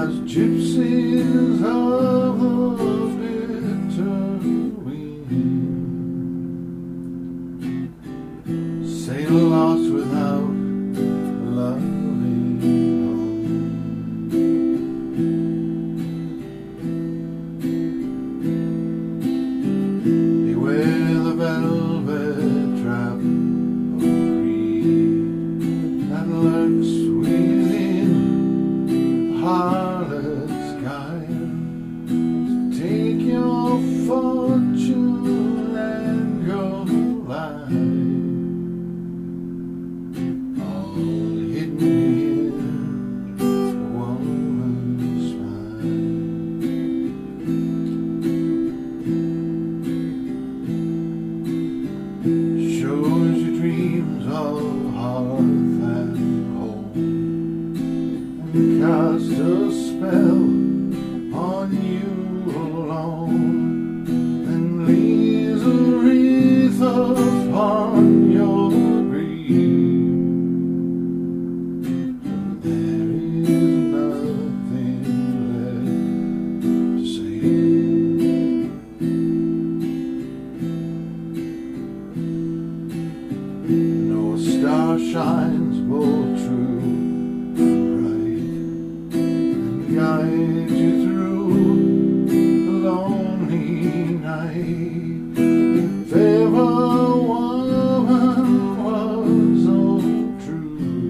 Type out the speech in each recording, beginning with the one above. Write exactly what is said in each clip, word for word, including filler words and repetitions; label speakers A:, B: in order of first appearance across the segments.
A: as gypsies of the bitter wind sail lost without loving home. Beware the velvet trap of greed that lurks within harlot's guile to take your fortune and your life, all hidden in a woman's smile. Shows you dreams of hearth and home, and cast a spell on you alone, and leaves a wreath upon your grief. There is nothing left to say. No star shines both true and bright, guide you through the lonely night. If ever a woman was so true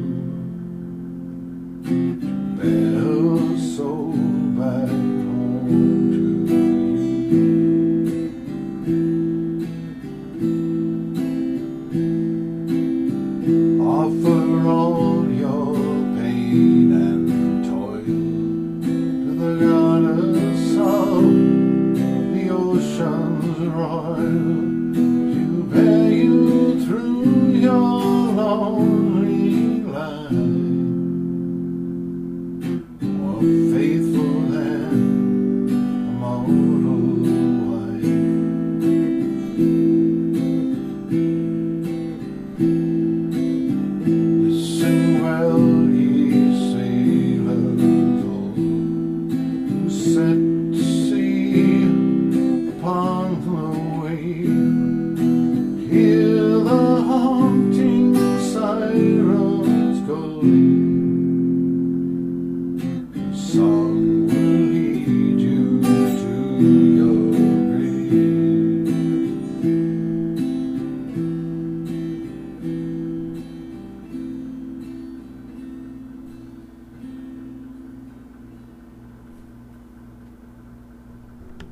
A: to bear her soul back home to you. Offer all your pain and toil to the goddess of the ocean's royal, to bear you through your lonely life, more faithful than a mortal wife. Listen well, ye sailors old, who set to sea upon the wave. Hear the haunting sirens calling.